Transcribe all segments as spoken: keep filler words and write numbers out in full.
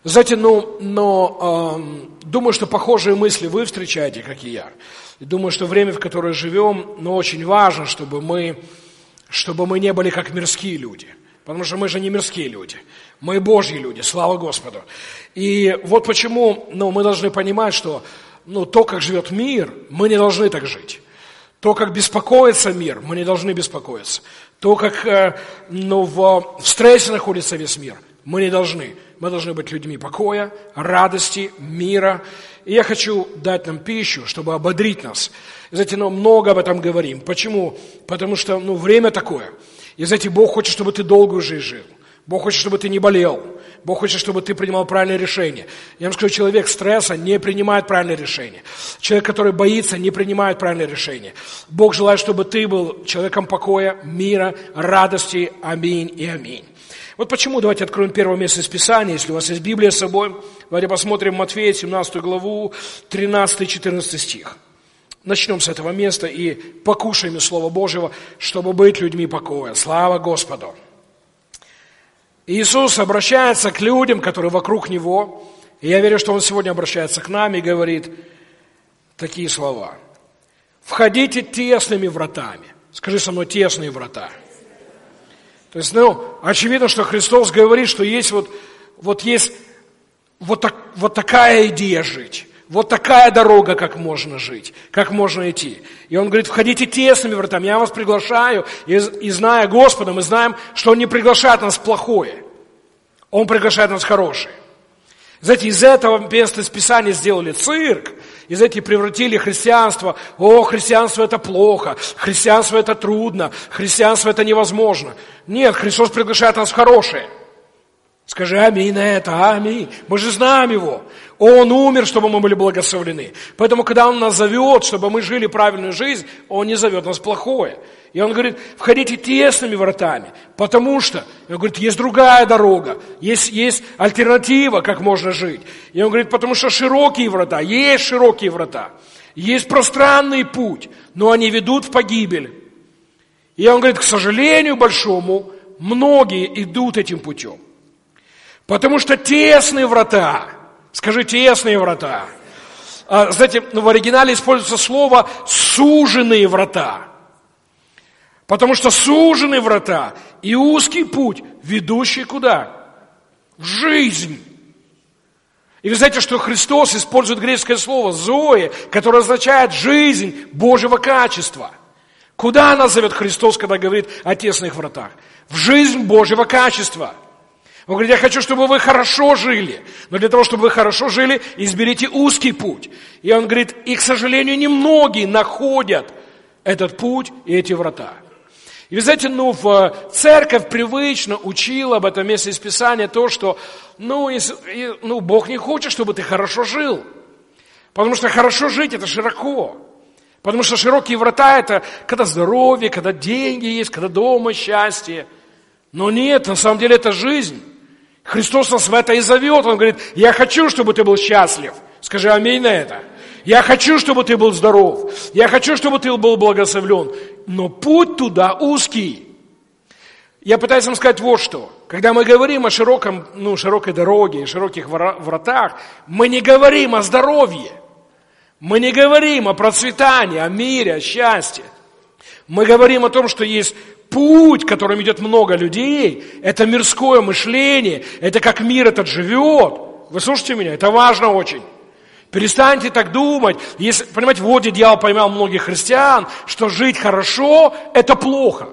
Знаете, ну, но э, думаю, что похожие мысли вы встречаете, как и я. И думаю, что время, в которое живем, ну, очень важно, чтобы мы, чтобы мы не были как мирские люди. Потому что мы же не мирские люди. Мы Божьи люди, слава Господу. И вот почему ну, мы должны понимать, что ну, то, как живет мир, мы не должны так жить. То, как беспокоится мир, мы не должны беспокоиться. То, как э, ну, в, в стрессе находится весь мир, мы не должны. Мы должны быть людьми покоя, радости, мира. И я хочу дать нам пищу, чтобы ободрить нас. И знаете, ну, много об этом говорим. Почему? Потому что ну, время такое. И знаете, Бог хочет, чтобы ты долгую жизнь жил. Бог хочет, чтобы ты не болел. Бог хочет, чтобы ты принимал правильные решения. Я вам скажу, человек стресса не принимает правильные решения. Человек, который боится, не принимает правильные решения. Бог желает, чтобы ты был человеком покоя, мира, радости. Аминь и аминь. Вот почему, давайте откроем первое место из Писания, если у вас есть Библия с собой. Давайте посмотрим Матфея, семнадцатую главу, тринадцатый-четырнадцатый стих. Начнем с этого места и покушаем из Слова Божьего, чтобы быть людьми покоя. Слава Господу! Иисус обращается к людям, которые вокруг Него, и я верю, что Он сегодня обращается к нам и говорит такие слова. «Входите тесными вратами». Скажи со мной, тесные врата. То есть, ну, очевидно, что Христос говорит, что есть вот, вот есть вот, так, вот такая идея жить. Вот такая дорога, как можно жить, как можно идти. И Он говорит, входите тесными вратами, я вас приглашаю, и, и зная Господа, мы знаем, что Он не приглашает нас в плохое, Он приглашает нас в хорошее. Знаете, из этого места из Писания сделали цирк, и, знаете, превратили христианство, о, христианство это плохо, христианство это трудно, христианство это невозможно. Нет, Христос приглашает нас в хорошее. Скажи аминь на это, аминь. Мы же знаем Его. Он умер, чтобы мы были благословлены. Поэтому, когда Он нас зовет, чтобы мы жили правильную жизнь, Он не зовет нас в плохое. И Он говорит, входите тесными вратами, потому что, Он говорит, есть другая дорога, есть, есть альтернатива, как можно жить. И Он говорит, потому что широкие врата, есть широкие врата, есть пространный путь, но они ведут в погибель. И Он говорит, к сожалению большому, многие идут этим путем. Потому что тесные врата, скажи, тесные врата. А, знаете, в оригинале используется слово «суженные врата». Потому что суженные врата и узкий путь, ведущий куда? В жизнь. И вы знаете, что Христос использует греческое слово «зоe», которое означает «жизнь Божьего качества». Куда нас зовет Христос, когда говорит о тесных вратах? В жизнь Божьего качества. Он говорит, я хочу, чтобы вы хорошо жили. Но для того, чтобы вы хорошо жили, изберите узкий путь. И Он говорит, и, к сожалению, немногие находят этот путь и эти врата. И вы знаете, ну, в церковь привычно учила об этом месте из Писания то, что, ну, если, ну, Бог не хочет, чтобы ты хорошо жил. Потому что хорошо жить – это широко. Потому что широкие врата – это когда здоровье, когда деньги есть, когда дома счастье. Но нет, на самом деле это жизнь. Христос нас в это и зовет. Он говорит, я хочу, чтобы ты был счастлив. Скажи аминь на это. Я хочу, чтобы ты был здоров. Я хочу, чтобы ты был благословлен. Но путь туда узкий. Я пытаюсь вам сказать вот что. Когда мы говорим о широком, ну, широкой дороге, широких вратах, мы не говорим о здоровье. Мы не говорим о процветании, о мире, о счастье. Мы говорим о том, что есть путь, которым идет много людей. Это мирское мышление. Это как мир этот живет. Вы слушаете меня? Это важно очень. Перестаньте так думать. Если, понимаете, вот где дьявол поймал многих христиан, что жить хорошо – это плохо.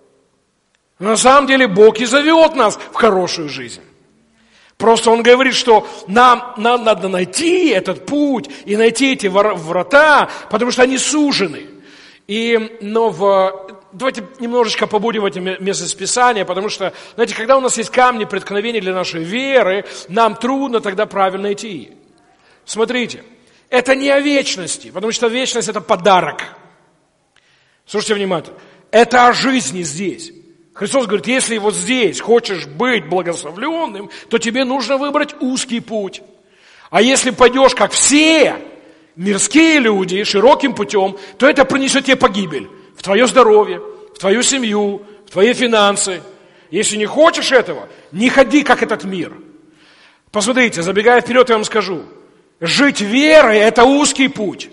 Но на самом деле Бог и зовет нас в хорошую жизнь. Просто Он говорит, что нам, нам надо найти этот путь и найти эти врата, потому что они сужены. И, но в, давайте немножечко побудем в этом месте Писания, потому что, знаете, когда у нас есть камни преткновения для нашей веры, нам трудно тогда правильно идти. Смотрите, это не о вечности, потому что вечность – это подарок. Слушайте внимательно. Это о жизни здесь. Христос говорит, если вот здесь хочешь быть благословленным, то тебе нужно выбрать узкий путь. А если пойдешь, как все мирские люди, широким путем, то это принесет тебе погибель в твое здоровье, в твою семью, в твои финансы. Если не хочешь этого, не ходи, как этот мир. Посмотрите, забегая вперед, я вам скажу. Жить верой – это узкий путь.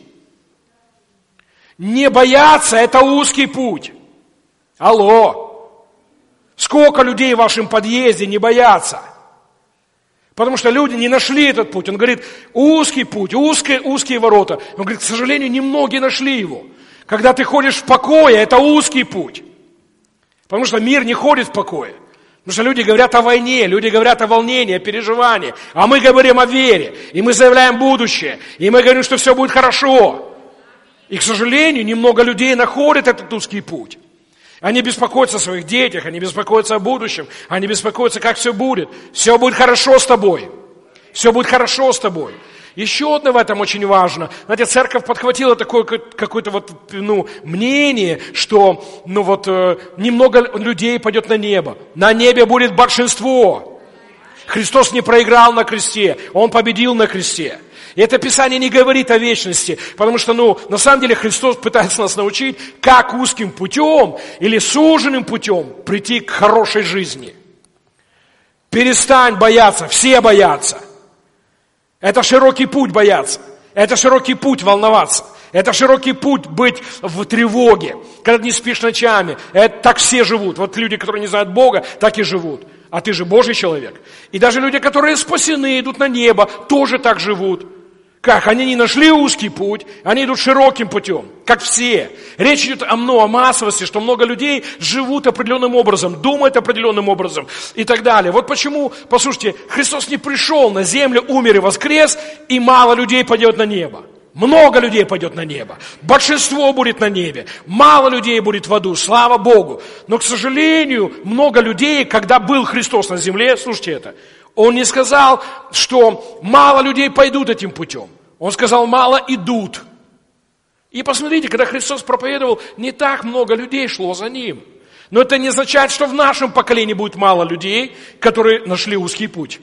Не бояться – это узкий путь. Алло. Сколько людей в вашем подъезде не боятся? Потому что люди не нашли этот путь. Он говорит, узкий путь, узкие, узкие ворота. Он говорит, к сожалению, немногие нашли его. Когда ты ходишь в покое, это узкий путь. Потому что мир не ходит в покое. Потому что люди говорят о войне, люди говорят о волнении, о переживании. А мы говорим о вере. И мы заявляем будущее. И мы говорим, что все будет хорошо. И, к сожалению, немного людей находят этот узкий путь. Они беспокоятся о своих детях, они беспокоятся о будущем, они беспокоятся, как все будет. Все будет хорошо с тобой. Все будет хорошо с тобой. Еще одно в этом очень важно. Знаете, церковь подхватила такое какое-то вот, ну, мнение, что ну, вот, э, немного людей пойдет на небо. На небе будет большинство. Христос не проиграл на кресте, Он победил на кресте. И это Писание не говорит о вечности, потому что, ну, на самом деле Христос пытается нас научить, как узким путем или суженным путем прийти к хорошей жизни. Перестань бояться, все боятся. Это широкий путь бояться, это широкий путь волноваться, это широкий путь быть в тревоге, когда не спишь ночами. Это так все живут. Вот люди, которые не знают Бога, так и живут. А ты же Божий человек. И даже люди, которые спасены, идут на небо, тоже так живут. Как? Они не нашли узкий путь, они идут широким путем, как все. Речь идет о, ну, о массовости, что много людей живут определенным образом, думают определенным образом и так далее. Вот почему, послушайте, Христос не пришел на землю, умер и воскрес, и мало людей пойдет на небо. Много людей пойдет на небо. Большинство будет на небе. Мало людей будет в аду, слава Богу. Но, к сожалению, много людей, когда был Христос на земле, слушайте это, Он не сказал, что мало людей пойдут этим путем. Он сказал, мало идут. И посмотрите, когда Христос проповедовал, не так много людей шло за Ним. Но это не означает, что в нашем поколении будет мало людей, которые нашли узкий путь.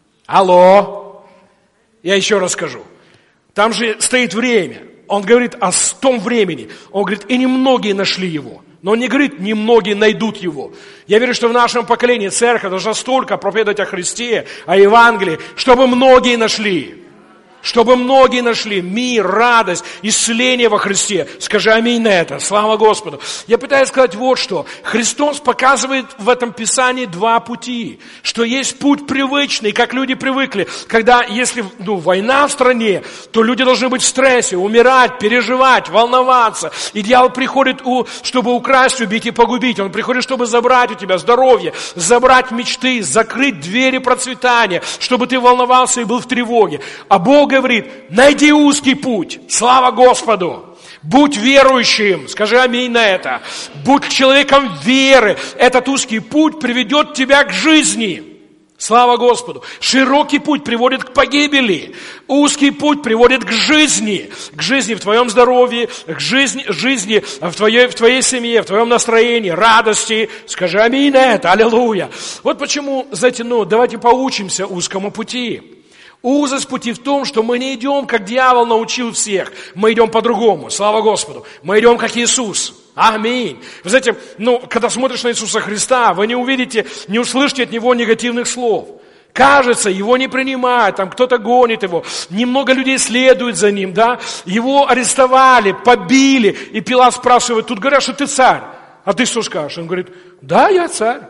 Алло. Я еще раз скажу. Там же стоит время. Он говорит о том времени. Он говорит, и немногие нашли его. Но он не говорит, немногие найдут его. Я верю, что в нашем поколении церковь должна столько проповедовать о Христе, о Евангелии, чтобы многие нашли. Чтобы многие нашли мир, радость, исцеление во Христе. Скажи аминь на это. Слава Господу. Я пытаюсь сказать вот что. Христос показывает в этом Писании два пути. Что есть путь привычный, как люди привыкли. Когда, если ну, война в стране, то люди должны быть в стрессе, умирать, переживать, волноваться. И дьявол приходит, у, чтобы украсть, убить и погубить. Он приходит, чтобы забрать у тебя здоровье, забрать мечты, закрыть двери процветания, чтобы ты волновался и был в тревоге. А Бог говорит, найди узкий путь. Слава Господу. Будь верующим. Скажи аминь на это. Будь человеком веры. Этот узкий путь приведет тебя к жизни. Слава Господу. Широкий путь приводит к погибели. Узкий путь приводит к жизни. К жизни в твоем здоровье, к жизни, жизни в, твоей, в твоей семье, в твоем настроении, радости. Скажи аминь на это. Аллилуйя. Вот почему, знаете, ну, давайте поучимся узкому пути. Узость пути в том, что мы не идем, как дьявол научил всех. Мы идем по-другому. Слава Господу. Мы идем, как Иисус. Аминь. Вы знаете, ну, когда смотришь на Иисуса Христа, вы не увидите, не услышите от Него негативных слов. Кажется, Его не принимают, там кто-то гонит Его. Немного людей следует за Ним, да. Его арестовали, побили. И Пилат спрашивает, тут говорят, что ты царь. А ты что скажешь? Он говорит, да, я царь.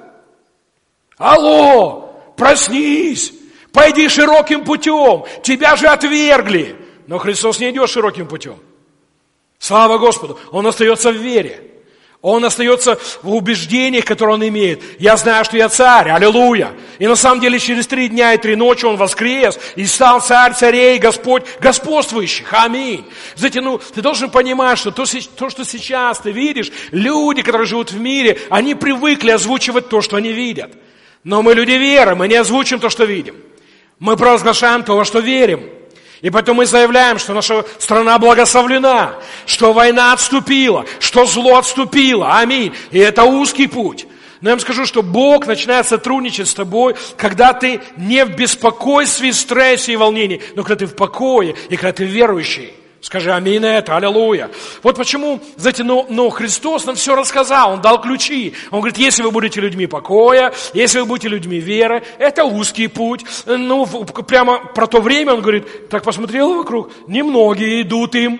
Алло, проснись. Пойди широким путем, тебя же отвергли. Но Христос не идет широким путем. Слава Господу, Он остается в вере. Он остается в убеждениях, которые Он имеет. Я знаю, что я царь, аллилуйя. И на самом деле через три дня и три ночи Он воскрес и стал царь царей, Господь господствующих. Аминь. Знаете, ну, ты должен понимать, что то, то, что сейчас ты видишь, люди, которые живут в мире, они привыкли озвучивать то, что они видят. Но мы люди веры, мы не озвучим то, что видим. Мы провозглашаем то, во что верим. И поэтому мы заявляем, что наша страна благословлена, что война отступила, что зло отступило. Аминь. И это узкий путь. Но я вам скажу, что Бог начинает сотрудничать с тобой, когда ты не в беспокойстве, стрессе и волнении, но когда ты в покое и когда ты верующий. Скажи аминь на это, аллилуйя. Вот почему, знаете, но, но Христос нам все рассказал, Он дал ключи. Он говорит, если вы будете людьми покоя, если вы будете людьми веры, это узкий путь. Ну, прямо про то время Он говорит, так посмотрел вокруг, немногие идут им.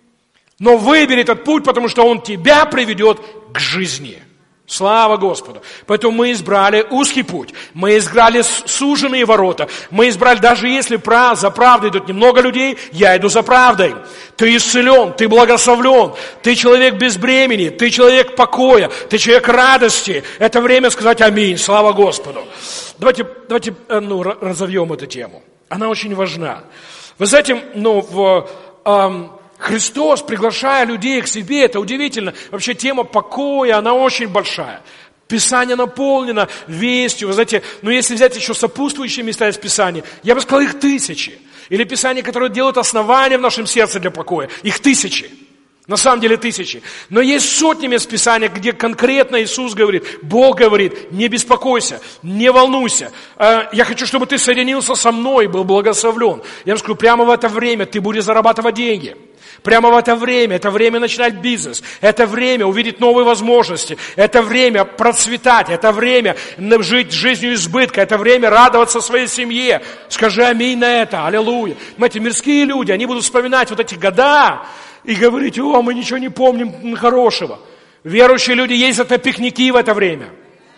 Но выбери этот путь, потому что он тебя приведет к жизни. Слава Господу. Поэтому мы избрали узкий путь. Мы избрали суженные ворота. Мы избрали, даже если за правдой идут немного людей, я иду за правдой. Ты исцелен, ты благословлен, ты человек без бремени, ты человек покоя, ты человек радости. Это время сказать аминь. Слава Господу. Давайте, давайте ну, разовьем эту тему. Она очень важна. Вы знаете, ну, в... Эм, Христос, приглашая людей к себе, это удивительно. Вообще тема покоя, она очень большая. Писание наполнено вестью. Вы знаете, ну если взять еще сопутствующие места из Писания, я бы сказал, их тысячи. Или Писания, которые делают основания в нашем сердце для покоя, их тысячи. На самом деле тысячи. Но есть сотни мест Писания, где конкретно Иисус говорит, Бог говорит, не беспокойся, не волнуйся. Я хочу, чтобы ты соединился со мной и был благословлен. Я вам скажу, прямо в это время ты будешь зарабатывать деньги. Прямо в это время, это время начинать бизнес, это время увидеть новые возможности, это время процветать, это время жить жизнью избытка, это время радоваться своей семье. Скажи аминь на это, аллилуйя. Знаете, мирские люди, они будут вспоминать вот эти года и говорить, о, мы ничего не помним хорошего. Верующие люди ездят на пикники в это время.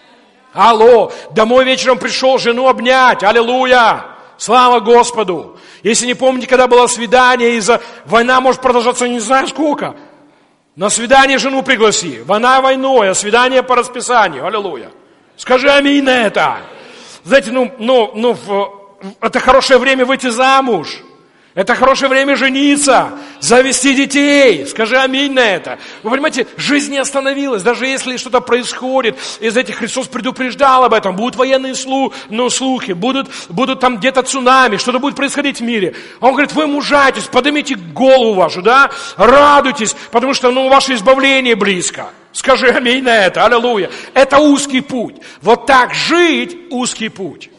Алло, домой вечером пришел жену обнять, аллилуйя. Слава Господу! Если не помните, когда было свидание, из-за война может продолжаться не знаю сколько. На свидание жену пригласи. Война войной, а свидание по расписанию. Аллилуйя. Скажи аминь на это. Знаете, ну, ну, ну, это хорошее время выйти замуж. Это хорошее время жениться, завести детей. Скажи аминь на это. Вы понимаете, жизнь не остановилась. Даже если что-то происходит, из этих Христос предупреждал об этом. Будут военные слу, ну, слухи, будут, будут там где-то цунами, что-то будет происходить в мире. А он говорит, вы мужайтесь, поднимите голову вашу, да, радуйтесь, потому что ну, ваше избавление близко. Скажи аминь на это, аллилуйя. Это узкий путь. Вот так жить узкий путь.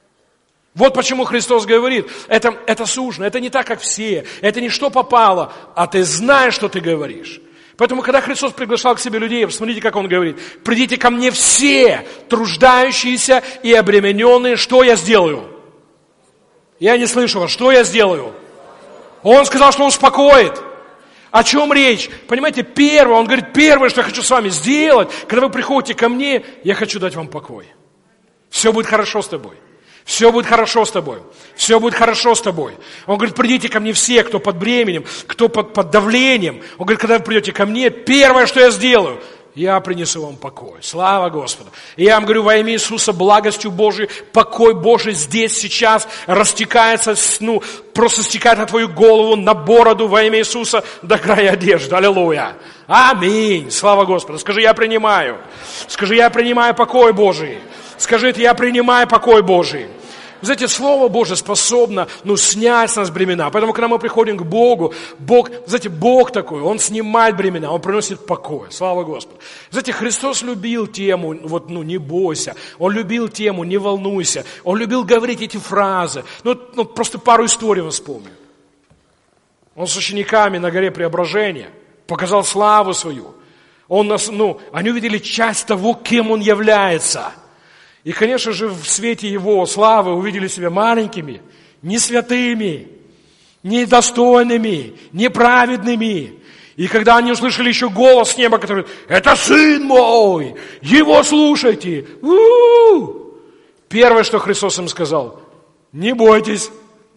Вот почему Христос говорит, это, это сужено, это не так, как все, это не что попало, а ты знаешь, что ты говоришь. Поэтому, когда Христос приглашал к себе людей, посмотрите, как Он говорит, придите ко мне все, труждающиеся и обремененные, что я сделаю? Я не слышу вас, что я сделаю? Он сказал, что Он успокоит. О чем речь? Понимаете, первое, Он говорит, первое, что я хочу с вами сделать, когда вы приходите ко мне, я хочу дать вам покой. Все будет хорошо с тобой. Все будет хорошо с тобой. Все будет хорошо с тобой. Он говорит, придите ко мне все, кто под бременем, кто под, под давлением. Он говорит, когда вы придете ко мне, первое, что я сделаю, я принесу вам покой. Слава Господу. И я вам говорю, во имя Иисуса, благостью Божией, покой Божий здесь, сейчас растекается, ну, просто стекает на твою голову, на бороду во имя Иисуса до края одежды. Аллилуйя. Аминь. Слава Господу. Скажи, я принимаю. Скажи, я принимаю покой Божий. Скажите, я принимаю покой Божий. Вы знаете, Слово Божие способно, ну, снять с нас бремена. Поэтому, когда мы приходим к Богу, Бог, знаете, Бог такой, Он снимает бремена, Он приносит покой. Слава Господу. Знаете, Христос любил тему, вот, ну, не бойся. Он любил тему, не волнуйся. Он любил говорить эти фразы. Ну, ну просто пару историй вспомню. Он с учениками на горе Преображения показал славу свою. Он нас, ну, они увидели часть того, кем Он является. И, конечно же, в свете Его славы увидели себя маленькими, не святыми, недостойными, неправедными. И когда они услышали еще голос с неба, который говорит, это Сын мой, Его слушайте. У-у-у! Первое, что Христос им сказал, не бойтесь.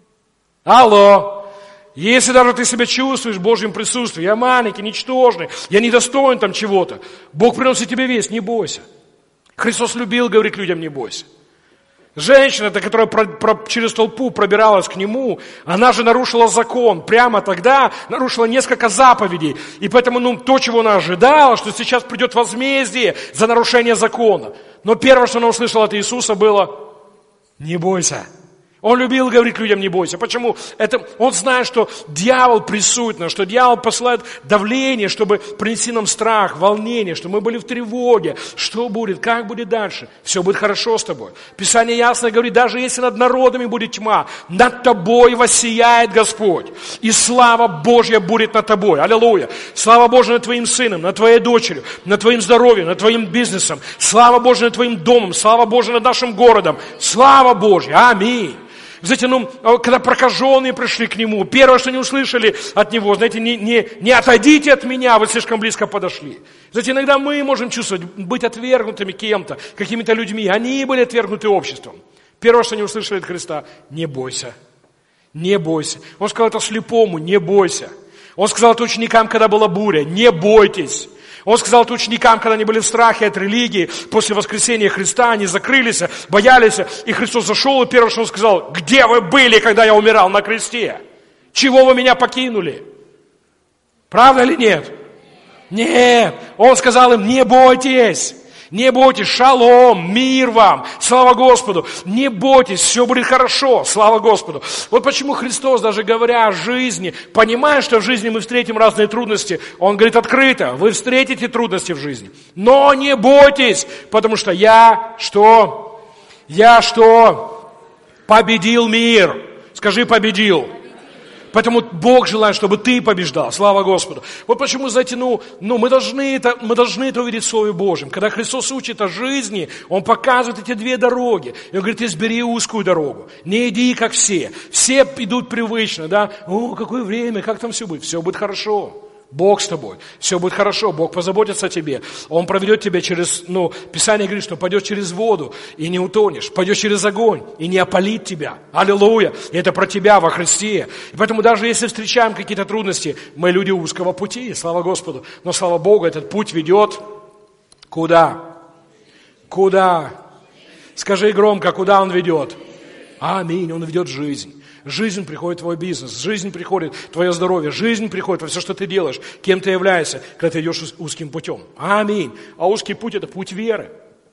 Алло. Если даже ты себя чувствуешь в Божьем присутствии, я маленький, ничтожный, я недостоин там чего-то, Бог приносит тебе весть, не бойся. Христос любил говорить людям, не бойся. Женщина, которая про, про, через толпу пробиралась к Нему, она же нарушила закон. Прямо тогда нарушила несколько заповедей. И поэтому ну, то, чего она ожидала, что сейчас придет возмездие за нарушение закона. Но первое, что она услышала от Иисуса, было, не бойся. Он любил говорить людям: не бойся. Почему? Это, он знает, что дьявол прессует нас, что дьявол посылает давление, чтобы принести нам страх, волнение, чтобы мы были в тревоге. Что будет? Как будет дальше? Все будет хорошо с тобой. Писание ясно говорит: даже если над народами будет тьма, над тобой воссияет Господь. И слава Божья будет над тобой. Аллилуйя. Слава Божья над твоим сыном, над твоей дочерью, над твоим здоровьем, над твоим бизнесом. Слава Божья над твоим домом. Слава Божья над нашим городом. Слава Божья. Аминь. Знаете, ну, когда прокаженные пришли к нему, первое, что они услышали от него, знаете, не, не, не отойдите от меня, вы слишком близко подошли. Знаете, иногда мы можем чувствовать, быть отвергнутыми кем-то, какими-то людьми. Они были отвергнуты обществом. Первое, что они услышали от Христа: не бойся, не бойся. Он сказал это слепому: не бойся. Он сказал это ученикам, когда была буря: не бойтесь. Он сказал это ученикам, когда они были в страхе от религии, после воскресения Христа, они закрылись, боялись, и Христос зашел, и первое, что Он сказал: где вы были, когда я умирал на кресте? Чего вы меня покинули? Правда или нет? Нет. Он сказал им: не бойтесь. Не бойтесь, шалом, мир вам, слава Господу. Не бойтесь, все будет хорошо, слава Господу. Вот почему Христос, даже говоря о жизни, понимая, что в жизни мы встретим разные трудности, Он говорит открыто: вы встретите трудности в жизни, но не бойтесь, потому что я что? Я что? Победил мир. Скажи: победил. Поэтому Бог желает, чтобы ты побеждал. Слава Господу. Вот почему, знаете, ну, ну мы, должны это, мы должны это увидеть в Слове Божьем. Когда Христос учит о жизни, Он показывает эти две дороги. И Он говорит: избери узкую дорогу. Не иди, как все. Все идут привычно, да. О, какое время, как там все будет? Все будет хорошо. Бог с тобой. Все будет хорошо. Бог позаботится о тебе. Он проведет тебя через, ну, Писание говорит, что пойдешь через воду и не утонешь. Пойдешь через огонь и не опалит тебя. Аллилуйя. И это про тебя во Христе. И поэтому даже если встречаем какие-то трудности, мы люди узкого пути, слава Господу. Но, слава Богу, этот путь ведет куда? Куда? Скажи громко: куда он ведет? Аминь. Он ведет жизнь. Жизнь приходит в твой бизнес, жизнь приходит в твое здоровье, жизнь приходит во все, что ты делаешь, кем ты являешься, когда ты идешь узким путем. Аминь. А узкий путь – это путь веры.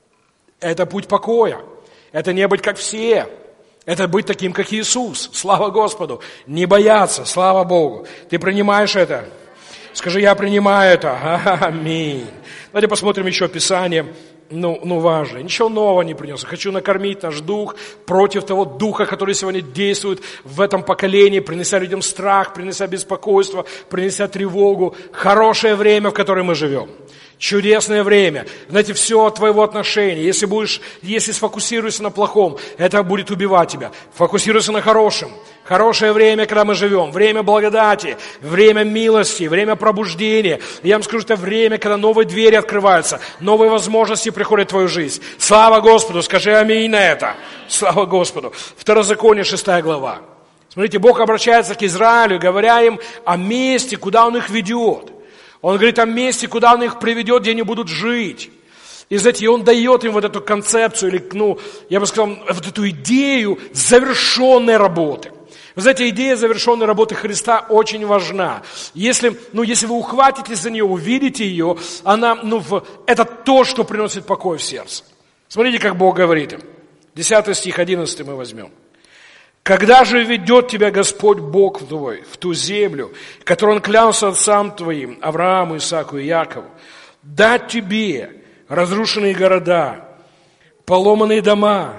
Это путь покоя. Это не быть как все. Это быть таким, как Иисус. Слава Господу. Не бояться. Слава Богу. Ты принимаешь это? Скажи: я принимаю это. Аминь. Давайте посмотрим еще Писание. Ну, ну, важно. Ничего нового не принес. Хочу накормить наш дух против того духа, который сегодня действует в этом поколении, принеся людям страх, принеся беспокойство, принеся тревогу. Хорошее время, в котором мы живем. Чудесное время. Знаете, все от твоего отношения. Если будешь, если сфокусируешься на плохом, это будет убивать тебя. Фокусируйся на хорошем. Хорошее время, когда мы живем. Время благодати, время милости, время пробуждения. Я вам скажу, это время, когда новые двери открываются, новые возможности приходят в твою жизнь. Слава Господу, скажи аминь на это. Слава Господу. Второзаконие, шестая глава. Смотрите, Бог обращается к Израилю, говоря им о месте, куда Он их ведет. Он говорит о месте, куда Он их приведет, где они будут жить. И, знаете, Он дает им вот эту концепцию, или, ну, я бы сказал, вот эту идею завершенной работы. Вы знаете, идея завершенной работы Христа очень важна. Если, ну, если вы ухватитесь за нее, увидите ее, она, ну, в, это то, что приносит покой в сердце. Смотрите, как Бог говорит им. десятый стих, одиннадцатый мы возьмем. «Когда же ведет тебя Господь Бог твой в ту землю, которую Он клялся отцам твоим, Аврааму, Исааку и Якову, дать тебе разрушенные города, поломанные дома?»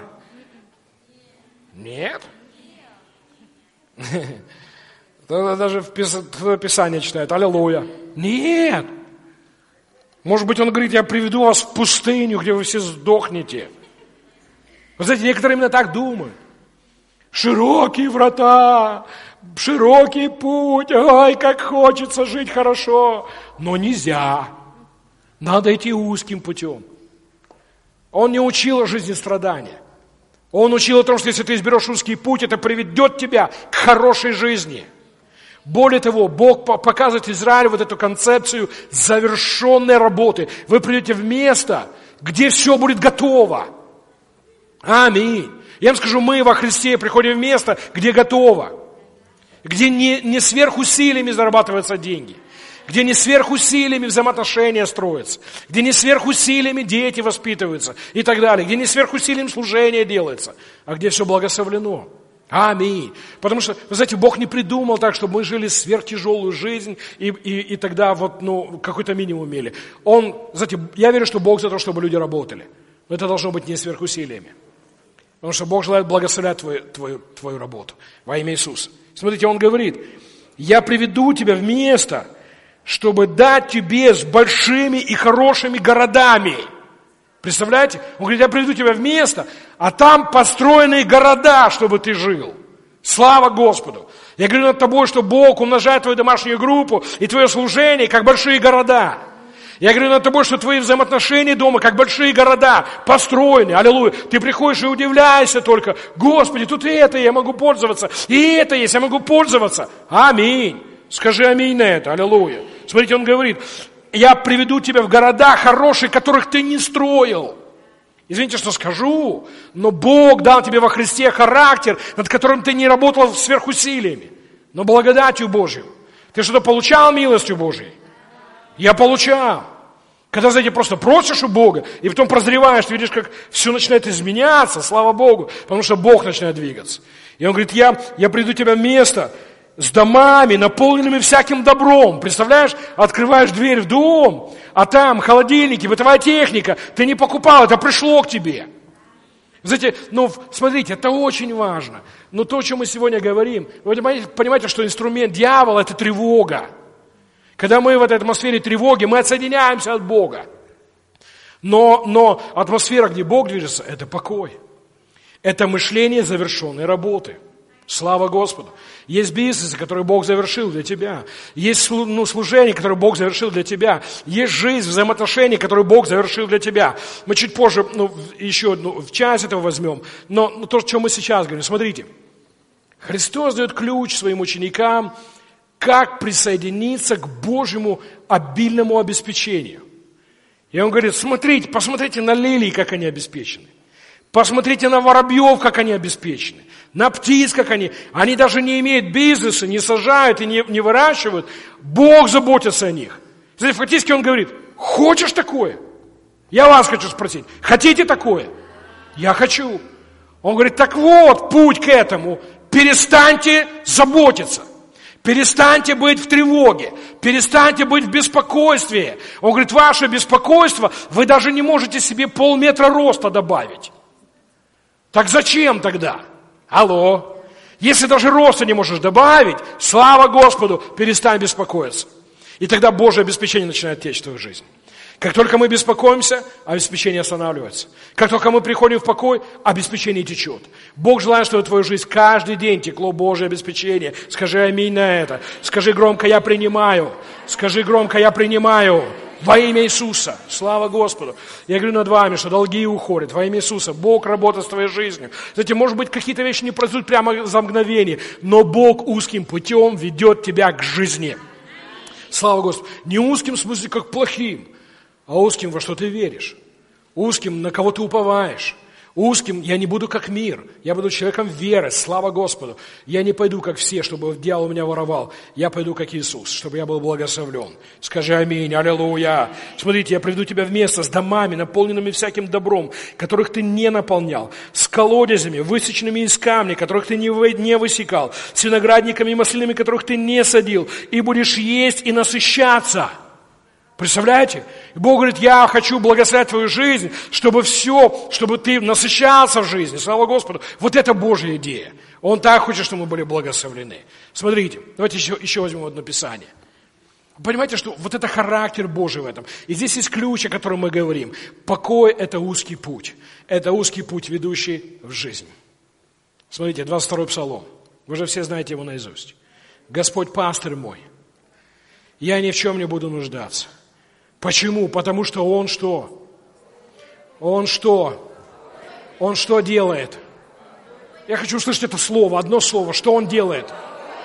Нет. Даже в Писании читают: аллилуйя. Нет. Может быть, Он говорит: я приведу вас в пустыню, где вы все сдохнете. Вы знаете, некоторые именно так думают. Широкие врата, широкий путь, ой, как хочется жить хорошо. Но нельзя. Надо идти узким путем. Он не учил о жизни страдания. Он учил о том, что если ты изберешь узкий путь, это приведет тебя к хорошей жизни. Более того, Бог показывает Израилю вот эту концепцию завершенной работы. Вы придете в место, где все будет готово. Аминь. Я вам скажу, мы во Христе приходим в место, где готово. Где не, не сверхусилиями зарабатываются деньги. Где не сверхусилиями взаимоотношения строятся. Где не сверхусилиями дети воспитываются и так далее. Где не сверхусилием служения делается. А где все благословлено. Аминь. Потому что, вы знаете, Бог не придумал так, чтобы мы жили сверхтяжелую жизнь и, и, и тогда вот, ну, какой-то минимум имели. Он, знаете, я верю, что Бог за то, чтобы люди работали. Но это должно быть не сверхусилиями. Потому что Бог желает благословлять твою, твою, твою работу во имя Иисуса. Смотрите, Он говорит, я приведу тебя в место, чтобы дать тебе с большими и хорошими городами. Представляете? Он говорит, я приведу тебя в место, а там построенные города, чтобы ты жил. Слава Господу. Я говорю над тобой, что Бог умножает твою домашнюю группу и твое служение, как большие города. Я говорю над тобой, что твои взаимоотношения дома, как большие города, построены. Аллилуйя. Ты приходишь и удивляешься только. Господи, тут и это я могу пользоваться, и это есть, я могу пользоваться. Аминь. Скажи аминь на это. Аллилуйя. Смотрите, он говорит, я приведу тебя в города хорошие, которых ты не строил. Извините, что скажу, но Бог дал тебе во Христе характер, над которым ты не работал сверхусилиями, но благодатью Божью. Ты что-то получал милостью Божьей? Я получал. Когда, знаете, просто просишь у Бога, и потом прозреваешь, ты видишь, как все начинает изменяться, слава Богу, потому что Бог начинает двигаться. И Он говорит, я, я приду тебя в место с домами, наполненными всяким добром. Представляешь, открываешь дверь в дом, а там холодильники, бытовая техника. Ты не покупал, это пришло к тебе. Знаете, ну, смотрите, это очень важно. Но то, о чем мы сегодня говорим, вы понимаете, что инструмент дьявола – это тревога. Когда мы в этой атмосфере тревоги, мы отсоединяемся от Бога. Но, но атмосфера, где Бог движется, это покой. Это мышление завершенной работы. Слава Господу. Есть бизнесы, которые Бог завершил для тебя. Есть ну, служение, которое Бог завершил для тебя. Есть жизнь, взаимоотношения, которые Бог завершил для тебя. Мы чуть позже ну, еще ну, в часть этого возьмем. Но ну, то, о чем мы сейчас говорим, смотрите. Христос дает ключ своим ученикам, как присоединиться к Божьему обильному обеспечению. И Он говорит, смотрите, посмотрите на лилии, как они обеспечены. Посмотрите на воробьев, как они обеспечены. На птиц, как они. Они даже не имеют бизнеса, не сажают и не, не выращивают. Бог заботится о них. Знаете, фактически Он говорит, хочешь такое? Я вас хочу спросить, хотите такое? Я хочу. Он говорит, так вот, путь к этому. Перестаньте заботиться. Перестаньте быть в тревоге, перестаньте быть в беспокойстве. Он говорит, ваше беспокойство, вы даже не можете себе полметра роста добавить. Так зачем тогда? Алло. Если даже роста не можешь добавить, слава Господу, перестань беспокоиться. И тогда Божье обеспечение начинает течь в твою жизнь. Как только мы беспокоимся, обеспечение останавливается. Как только мы приходим в покой, обеспечение течет. Бог желает, чтобы в твою жизнь каждый день текло Божье обеспечение. Скажи аминь на это. Скажи громко, я принимаю. Скажи громко, я принимаю. Во имя Иисуса. Слава Господу. Я говорю над вами, что долги уходят. Во имя Иисуса. Бог работает с твоей жизнью. Знаете, может быть, какие-то вещи не произойдут прямо за мгновение, но Бог узким путем ведет тебя к жизни. Слава Господу. Не узким в смысле, как плохим, а узким, во что ты веришь. Узким, на кого ты уповаешь. Узким, я не буду как мир. Я буду человеком веры, слава Господу. Я не пойду, как все, чтобы дьявол меня воровал. Я пойду, как Иисус, чтобы я был благословлен. Скажи аминь, аллилуйя. Смотрите, я приведу тебя в место с домами, наполненными всяким добром, которых ты не наполнял. С колодезями, высеченными из камня, которых ты не высекал. С виноградниками и маслинами, которых ты не садил. И будешь есть и насыщаться. Представляете? И Бог говорит, я хочу благословить твою жизнь, чтобы все, чтобы ты насыщался в жизни. Слава Господу. Вот это Божья идея. Он так хочет, чтобы мы были благословлены. Смотрите, давайте еще, еще возьмем одно Писание. Понимаете, что вот это характер Божий в этом. И здесь есть ключ, о котором мы говорим. Покой – это узкий путь. Это узкий путь, ведущий в жизнь. Смотрите, двадцать второй Псалом. Вы же все знаете его наизусть. Господь пастырь мой, я ни в чем не буду нуждаться. Почему? Потому что Он что? Он что? Он что делает? Я хочу услышать это слово, одно слово. Что Он делает?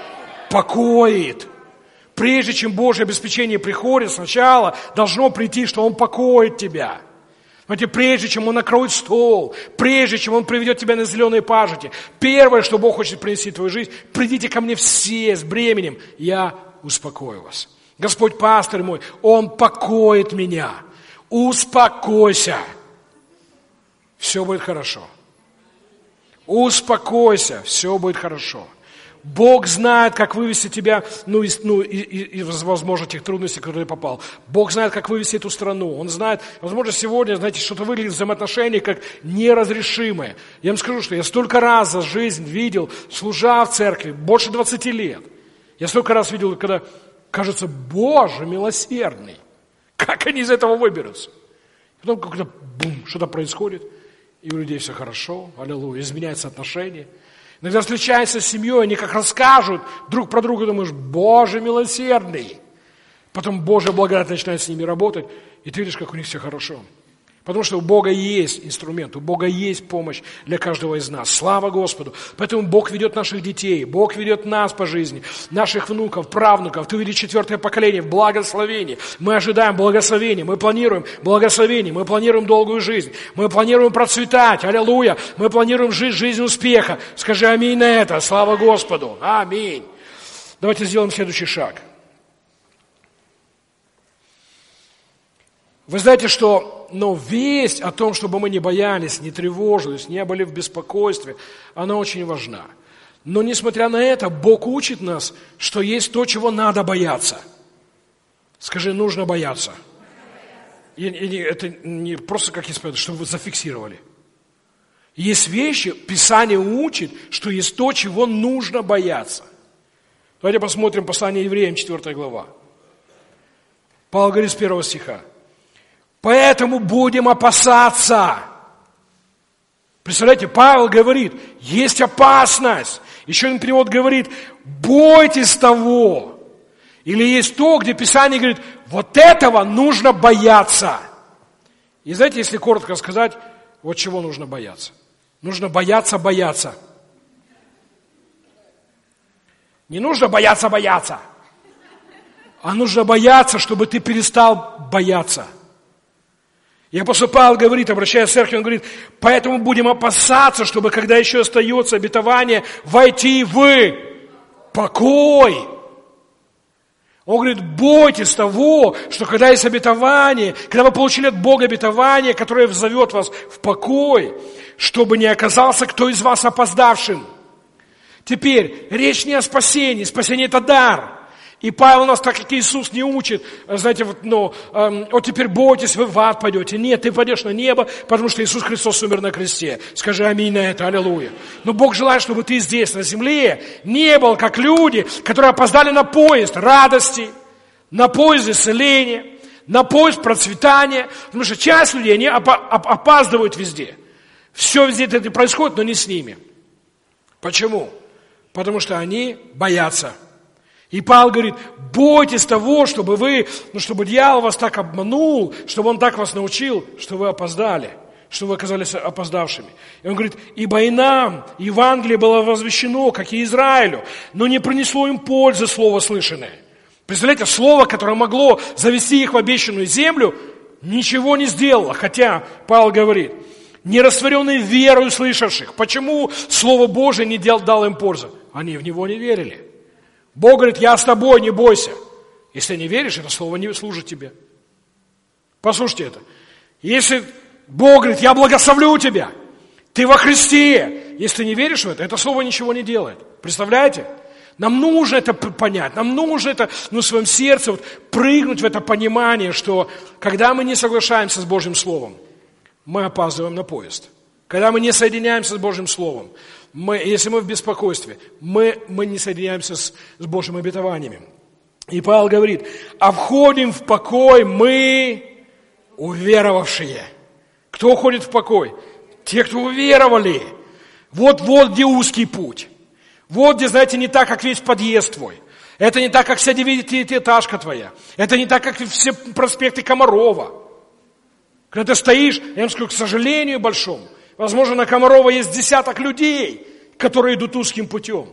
Покоит. Прежде чем Божье обеспечение приходит, сначала должно прийти, что Он покоит тебя. Знаете, прежде чем Он накроет стол, прежде чем Он приведет тебя на зеленые пажити, первое, что Бог хочет принести в твою жизнь, придите ко мне все с бременем, я успокою вас. Господь пастырь мой, Он покоит меня. Успокойся. Все будет хорошо. Успокойся, все будет хорошо. Бог знает, как вывести тебя, ну, из, ну, из, из, возможно, тех трудностей, в которые ты попал. Бог знает, как вывести эту страну. Он знает, возможно, сегодня, знаете, что-то выглядит в взаимоотношениях как неразрешимое. Я вам скажу, что я столько раз за жизнь видел, служа в церкви, больше двадцати лет. Я столько раз видел, когда кажется, Боже милосердный. Как они из этого выберутся? Потом как-то бум, что-то происходит, и у людей все хорошо, аллилуйя, изменяются отношения. Иногда встречаются с семьей, они как расскажут друг про друга, думаешь, Боже милосердный. Потом Божья благодать начинает с ними работать, и ты видишь, как у них все хорошо. Потому что у Бога есть инструмент, у Бога есть помощь для каждого из нас. Слава Господу. Поэтому Бог ведет наших детей, Бог ведет нас по жизни, наших внуков, правнуков. Ты увидишь четвертое поколение в благословении. Мы ожидаем благословения, мы планируем благословение, мы планируем долгую жизнь, мы планируем процветать, аллилуйя. Мы планируем жить жизнь успеха. Скажи аминь на это, слава Господу. Аминь. Давайте сделаем следующий шаг. Вы знаете, что но весть о том, чтобы мы не боялись, не тревожились, не были в беспокойстве, она очень важна. Но несмотря на это, Бог учит нас, что есть то, чего надо бояться. Скажи, нужно бояться. И, и это не просто как исповедовать, чтобы вы зафиксировали. Есть вещи, Писание учит, что есть то, чего нужно бояться. Давайте посмотрим послание Евреям, четвёртая глава. Павел говорит с первого стиха. Поэтому будем опасаться. Представляете, Павел говорит, есть опасность. Еще один перевод говорит, бойтесь того. Или есть то, где Писание говорит, вот этого нужно бояться. И знаете, если коротко сказать, вот чего нужно бояться. Нужно бояться, бояться. Не нужно бояться, бояться. А нужно бояться, чтобы ты перестал бояться. И апостол Павел говорит, обращаясь к церкви, он говорит, поэтому будем опасаться, чтобы, когда еще остается обетование, войти в покой. Он говорит, бойтесь того, что когда есть обетование, когда вы получили от Бога обетование, которое взовет вас в покой, чтобы не оказался кто из вас опоздавшим. Теперь, речь не о спасении, спасение – это дар. И Павел нас, так как Иисус не учит, знаете, вот, ну, эм, вот теперь бойтесь, вы в ад пойдете. Нет, ты пойдешь на небо, потому что Иисус Христос умер на кресте. Скажи аминь на это, аллилуйя. Но Бог желает, чтобы ты здесь, на земле, не был как люди, которые опоздали на поезд радости, на поезд исцеления, на поезд процветания. Потому что часть людей, они опаздывают везде. Все везде это происходит, но не с ними. Почему? Потому что они боятся. И Павел говорит, бойтесь того, чтобы вы, ну, чтобы дьявол вас так обманул, чтобы он так вас научил, что вы опоздали, что вы оказались опоздавшими. И он говорит, ибо и нам Евангелие было возвещено, как и Израилю, но не принесло им пользы слово слышанное. Представляете, слово, которое могло завести их в обещанную землю, ничего не сделало. Хотя, Павел говорит, не растворенные верою слышавших. Почему Слово Божие не дал им пользу? Они в него не верили. Бог говорит, я с тобой, не бойся. Если не веришь, это слово не служит тебе. Послушайте это. Если Бог говорит, я благословлю тебя, ты во Христе. Если ты не веришь в это, это слово ничего не делает. Представляете? Нам нужно это понять, нам нужно это, ну, в своем сердце вот, прыгнуть в это понимание, что когда мы не соглашаемся с Божьим Словом, мы опаздываем на поезд. Когда мы не соединяемся с Божьим Словом, мы, если мы в беспокойстве, мы, мы не соединяемся с, с Божьими обетованиями. И Павел говорит, а входим в покой мы, уверовавшие. Кто входит в покой? Те, кто уверовали. Вот, вот где узкий путь. Вот где, знаете, не так, как весь подъезд твой. Это не так, как вся девятиэтажка твоя. Это не так, как все проспекты Комарова. Когда ты стоишь, я вам скажу, к сожалению большому, возможно, на Комарова есть десяток людей, которые идут узким путем.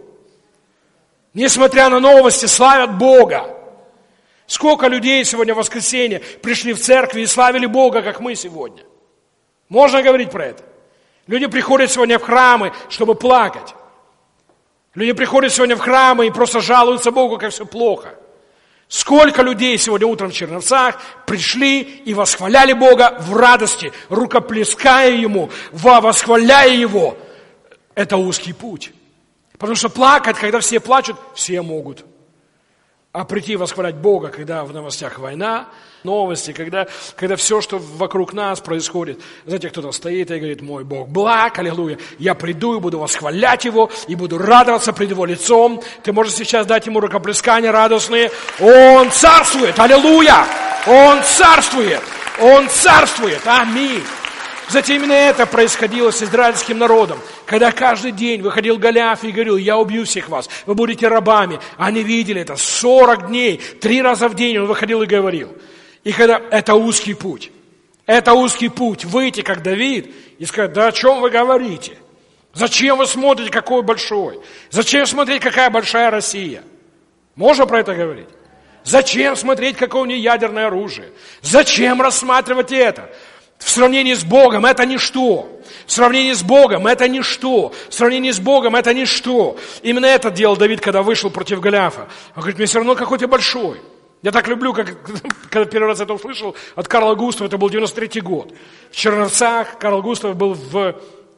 Несмотря на новости, славят Бога. Сколько людей сегодня в воскресенье пришли в церкви и славили Бога, как мы сегодня. Можно говорить про это? Люди приходят сегодня в храмы, чтобы плакать. Люди приходят сегодня в храмы и просто жалуются Богу, как все плохо. Сколько людей сегодня утром в Черновцах пришли и восхваляли Бога в радости, рукоплеская Ему, восхваляя Его. это узкий путь. Потому что плакать, когда все плачут, все могут. А прийти восхвалять Бога, когда в новостях война, новости, когда, когда все, что вокруг нас происходит. Знаете, кто-то стоит и говорит: мой Бог благ, аллилуйя. Я приду и буду восхвалять Его, и буду радоваться пред Его лицом. Ты можешь сейчас дать Ему рукоплескания радостные. Он царствует, аллилуйя! Он царствует, Он царствует, аминь. Знаете, именно это происходило с израильским народом. Когда каждый день выходил Голиаф и говорил: я убью всех вас, вы будете рабами. Они видели это сорок дней, три раза в день он выходил и говорил. И когда это узкий путь, это узкий путь, выйти как Давид и сказать: да о чем вы говорите? Зачем вы смотрите, какой большой? Зачем смотреть, какая большая Россия? Можно про это говорить? Зачем смотреть, какое у нее ядерное оружие? Зачем рассматривать это? В сравнении с Богом это ничто. В сравнении с Богом это ничто. В сравнении с Богом это ничто. Именно это делал Давид, когда вышел против Голиафа. Он говорит: мне все равно какой ты большой. Я так люблю, как, когда первый раз это услышал от Карла Густава, это был девяносто третий год. В Черновцах Карл Густав был в, в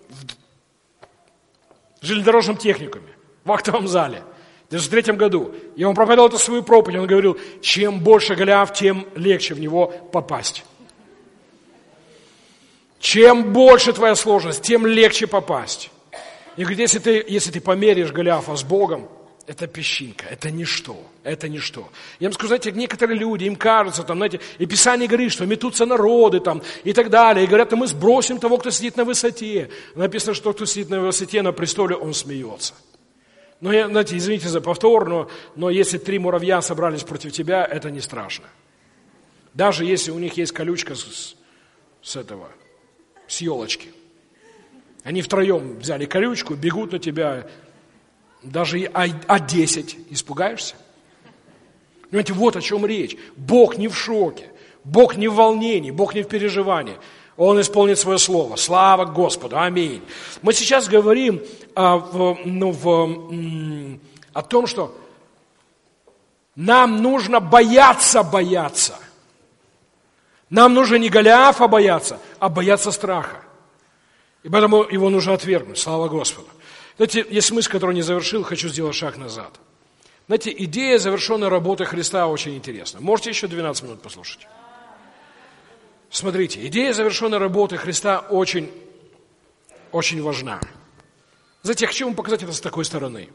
железнодорожном техникуме, в актовом зале. В девяносто третьем году. И он проповедовал эту свою проповедь. Он говорил: чем больше Голиаф, тем легче в него попасть. Чем больше твоя сложность, тем легче попасть. И говорит: если ты, если ты померяешь Голиафа с Богом, это песчинка, это ничто, это ничто. Я вам скажу, знаете, некоторые люди, им кажется, там, знаете, и Писание говорит, что метутся народы там, и так далее, и говорят: мы сбросим того, кто сидит на высоте. Написано, что кто сидит на высоте, на престоле, он смеется. Но, я, знаете, извините за повтор, но, но если три муравья собрались против тебя, это не страшно. Даже если у них есть колючка с, с этого, с елочки. Они втроем взяли колючку, бегут на тебя, даже а десять. Испугаешься? Понимаете, вот о чем речь. Бог не в шоке, Бог не в волнении, Бог не в переживании. Он исполнит свое слово. Слава Господу. Аминь. Мы сейчас говорим а, в, ну, в, м, о том, что нам нужно бояться бояться. Нам нужно не Голиафа бояться, а бояться страха. И поэтому его нужно отвергнуть. Слава Господу. Знаете, есть мысль, которую не завершил, хочу сделать шаг назад. Знаете, идея завершенной работы Христа очень интересна. Можете еще двенадцать минут послушать? Смотрите, идея завершенной работы Христа очень, очень важна. Знаете, я хочу вам показать это с такой стороны.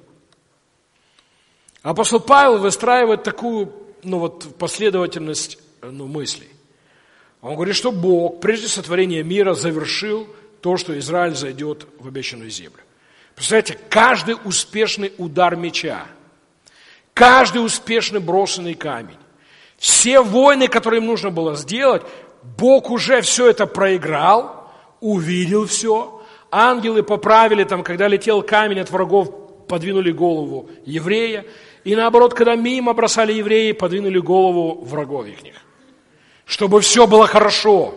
Апостол Павел выстраивает такую, ну вот, последовательность, ну, мыслей. Он говорит, что Бог, прежде сотворения мира, завершил то, что Израиль зайдет в обещанную землю. Представляете, каждый успешный удар меча, каждый успешный брошенный камень, все войны, которые им нужно было сделать, Бог уже все это проиграл, увидел все. Ангелы поправили, там, когда летел камень от врагов, подвинули голову еврея. И наоборот, когда мимо бросали евреи, подвинули голову врагов их. Чтобы все было хорошо.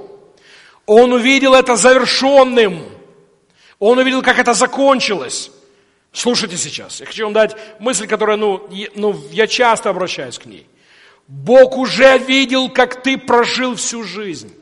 Он увидел это завершенным. Он увидел, как это закончилось. Слушайте сейчас. Я хочу вам дать мысль, которая, ну, ну, я часто обращаюсь к ней. Бог уже видел, как ты прожил всю жизнь.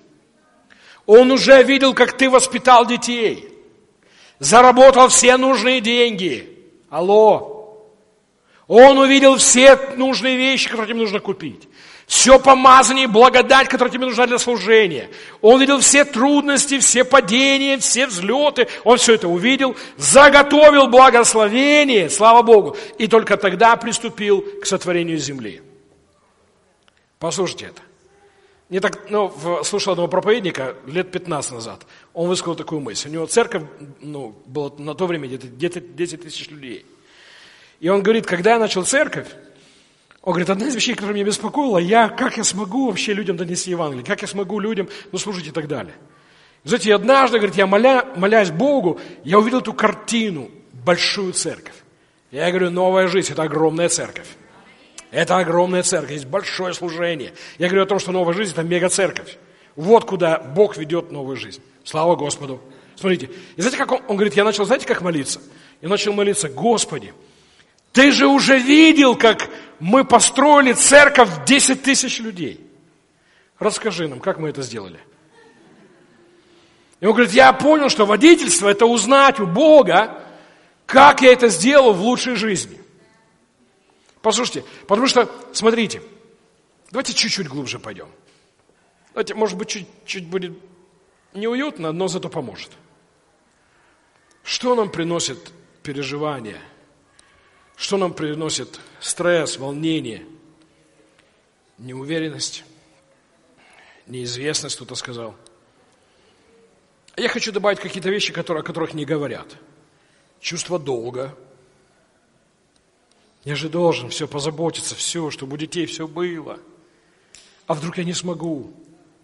Он уже видел, как ты воспитал детей. Заработал все нужные деньги. Алло. Он увидел все нужные вещи, которые тебе нужно купить. Все помазание и благодать, которая тебе нужна для служения. Он видел все трудности, все падения, все взлеты. Он все это увидел, заготовил благословение, слава Богу. И только тогда приступил к сотворению земли. Послушайте это. Не так, ну, слушал одного проповедника лет пятнадцать назад. Он высказал такую мысль. У него церковь, ну, было на то время где-то, где-то десять тысяч людей. И он говорит, когда я начал церковь, он говорит, одна из вещей, которая меня беспокоила, я, как я смогу вообще людям донести Евангелие, как я смогу людям, ну, служить и так далее. Знаете, однажды, говорит, я моля, молясь Богу, я увидел эту картину, большую церковь. Я говорю, новая жизнь, это огромная церковь. Это огромная церковь, есть большое служение. Я говорю о том, что новая жизнь – это мега-церковь. Вот куда Бог ведет новую жизнь. Слава Господу. Смотрите, и знаете, как он, он говорит, я начал, знаете, как молиться? Я начал молиться, Господи, Ты же уже видел, как мы построили церковь в десять тысяч людей. Расскажи нам, как мы это сделали. И он говорит, я понял, что водительство – это узнать у Бога, Как я это сделал в лучшей жизни? Послушайте, потому что, смотрите, давайте чуть-чуть глубже пойдем. Давайте, может быть, чуть-чуть будет неуютно, но зато поможет. Что нам приносит переживания? Что нам приносит стресс, волнение, неуверенность, неизвестность, кто-то сказал. Я хочу добавить какие-то вещи, которые, о которых не говорят. Чувство долга. Я же должен все позаботиться, все, чтобы у детей все было. А вдруг я не смогу?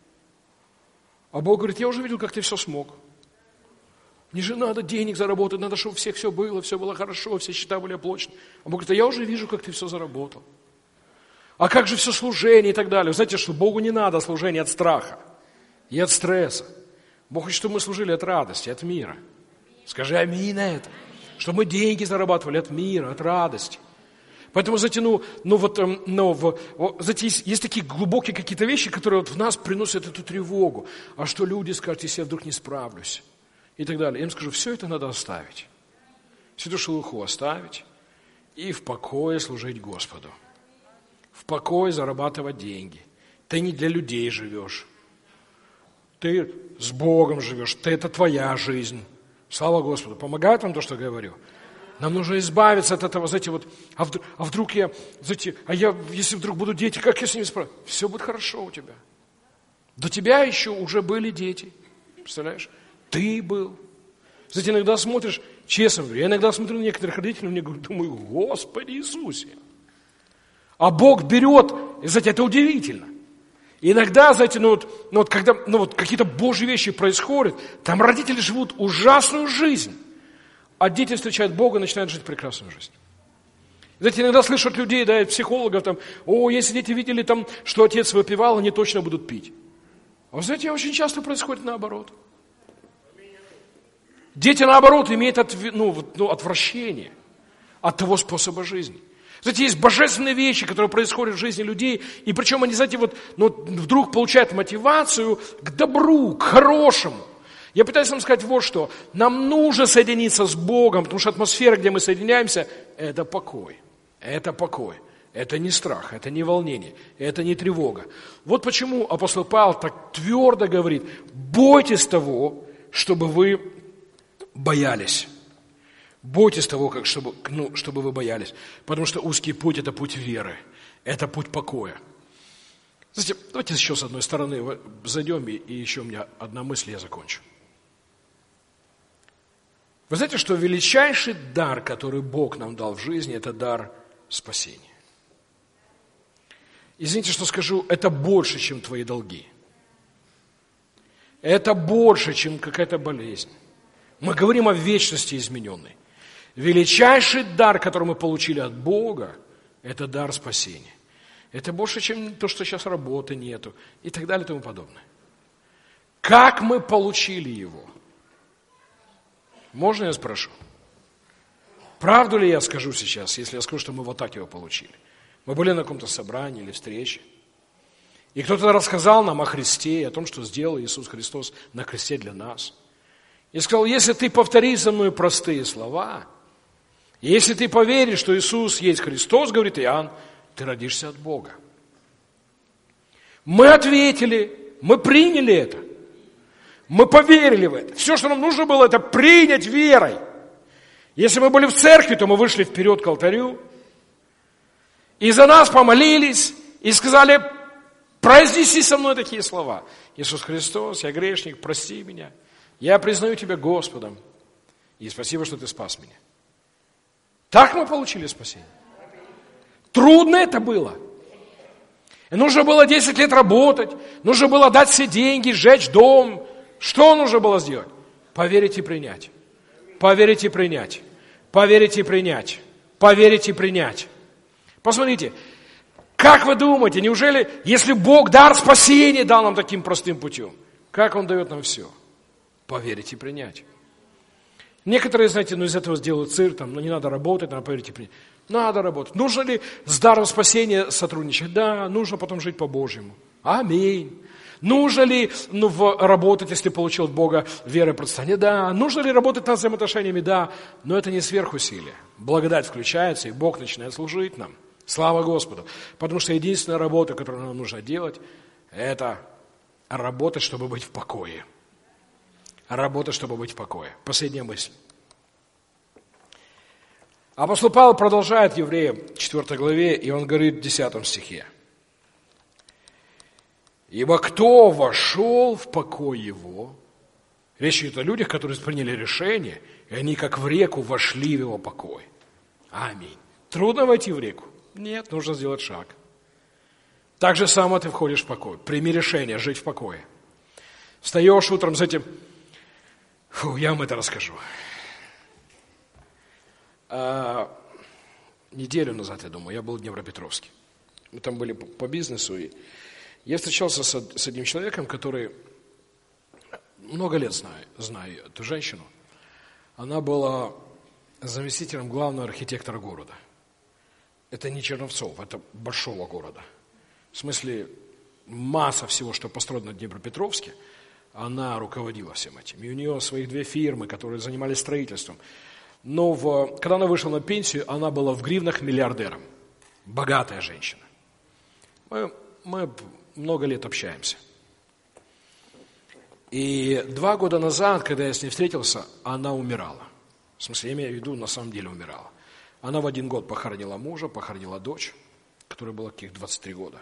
А Бог говорит, я уже видел, как ты все смог. Мне же надо денег заработать, надо, чтобы у всех все было, все было хорошо, все счета были оплачены. А Бог говорит, а я уже вижу, как ты все заработал. А как же все служение и так далее? Вы знаете, что Богу не надо служение от страха и от стресса. Бог хочет, чтобы мы служили от радости, от мира. Скажи аминь на это. Чтобы мы деньги зарабатывали от мира, от радости. Поэтому, знаете, ну, ну вот, ну, в, знаете, есть, есть такие глубокие какие-то вещи, которые вот в нас приносят эту тревогу. А что люди скажут, если я вдруг не справлюсь? И так далее. Я им скажу, все это надо оставить. Всю эту шелуху оставить и в покое служить Господу. В покое зарабатывать деньги. Ты не для людей живешь. Ты с Богом живешь. Ты, это твоя жизнь. Слава Господу. Помогает вам то, что говорю? Нам нужно избавиться от этого, знаете, вот, а вдруг, а вдруг я, знаете, а я, если вдруг будут дети, как я с ними справлюсь? Все будет хорошо у тебя. До тебя еще уже были дети. Представляешь? Ты был. Знаете, иногда смотришь, честно говорю, я иногда смотрю на некоторых родителей, мне думаю, Господи Иисусе. А Бог берет, знаете, это удивительно. И иногда, знаете, ну вот, ну вот когда ну вот какие-то Божьи вещи происходят, там родители живут ужасную жизнь, а дети встречают Бога и начинают жить прекрасную жизнь. Знаете, иногда слышат людей, да, психологов, там, о, если дети видели, там, что отец выпивал, они точно будут пить. А вы знаете, очень часто происходит наоборот. Дети, наоборот, имеют от, ну, ну, отвращение от того способа жизни. Знаете, есть божественные вещи, которые происходят в жизни людей, и причем они, знаете, вот, ну, вдруг получают мотивацию к добру, к хорошему. Я пытаюсь вам сказать вот что. Нам нужно соединиться с Богом, потому что атмосфера, где мы соединяемся, это покой. Это покой. Это не страх, это не волнение, это не тревога. Вот почему апостол Павел так твердо говорит, бойтесь того, чтобы вы боялись. Бойтесь того, как, чтобы, ну, чтобы вы боялись. Потому что узкий путь – это путь веры. Это путь покоя. Знаете, давайте еще с одной стороны зайдем, и, и еще у меня одна мысль, я закончу. Вы знаете, что величайший дар, который Бог нам дал в жизни, это дар спасения. Извините, что скажу, это больше, чем твои долги. Это больше, чем какая-то болезнь. Мы говорим о вечности измененной. Величайший дар, который мы получили от Бога, это дар спасения. Это больше, чем то, что сейчас работы нету, и так далее, и тому подобное. Как мы получили его? Можно я спрошу? Правду ли я скажу сейчас, если я скажу, что мы вот так его получили? Мы были на каком-то собрании или встрече, и кто-то рассказал нам о Христе, о том, что сделал Иисус Христос на кресте для нас. И сказал, если ты повторишь за мной простые слова, если ты поверишь, что Иисус есть Христос, говорит Иоанн, ты родишься от Бога. Мы ответили, мы приняли это. Мы поверили в это. Все, что нам нужно было, это принять верой. Если мы были в церкви, то мы вышли вперед к алтарю, и за нас помолились, и сказали, произнеси со мной такие слова. Иисус Христос, я грешник, прости меня. Я признаю Тебя Господом, и спасибо, что Ты спас меня. Так мы получили спасение. Трудно это было. И нужно было десять лет работать, нужно было дать все деньги, сжечь дом. Что нужно было сделать? Поверить и принять. Поверить и принять. Поверить и принять. Поверить и принять. Посмотрите, как вы думаете, неужели, если Бог дар спасения дал нам таким простым путем, как Он дает нам все? Поверить и принять. Некоторые, знаете, ну из этого сделают цирк, там, ну не надо работать, надо поверить и принять. Надо работать. Нужно ли с даром спасения сотрудничать? Да, нужно потом жить по-божьему. Аминь. Нужно ли ну, в, работать, если получил от Бога веры и процветания? Да. Нужно ли работать над взаимоотношениями? Да. Но это не сверхусилие. Благодать включается, и Бог начинает служить нам. Слава Господу. Потому что единственная работа, которую нам нужно делать, это работать, чтобы быть в покое. Работать, чтобы быть в покое. Последняя мысль. Апостол Павел продолжает Евреям четвёртой главе, и он говорит в десятом стихе. «Ибо кто вошел в покой его?» Речь идет о людях, которые приняли решение, и они как в реку вошли в его покой. Аминь. Трудно войти в реку? Нет, нужно сделать шаг. Так же само ты входишь в покой. Прими решение жить в покое. Встаешь утром с этим... Фу, я вам это расскажу. А, неделю назад, я думаю, я был в Днепропетровске. Мы там были по, по бизнесу, и я встречался с, с одним человеком, который много лет знаю, знаю эту женщину. Она была заместителем главного архитектора города. Это не Черновцов, это большого города. В смысле, масса всего, что построено в Днепропетровске, она руководила всем этим. И у нее своих две фирмы, которые занимались строительством. Но в, когда она вышла на пенсию, она была в гривнах миллиардером. Богатая женщина. Мы, мы много лет общаемся. И два года назад, когда я с ней встретился, она умирала. В смысле, я имею в виду, на самом деле умирала. Она в один год похоронила мужа, похоронила дочь, которой было каких двадцать три года.